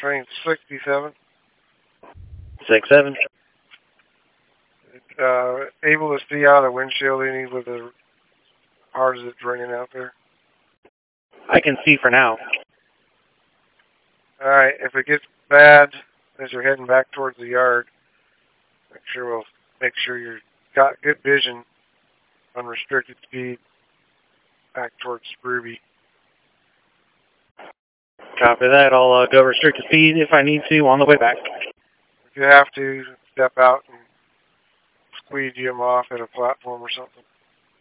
Train 67. 6-7. Able to see out of the windshield any with as hard as it's raining out there? I can see for now. Alright, if it gets bad as you're heading back towards the yard, make sure you've got good vision on restricted speed back towards Ruby. Copy that. I'll go restricted speed if I need to on the way back. If you have to, step out and squeegee them off at a platform or something.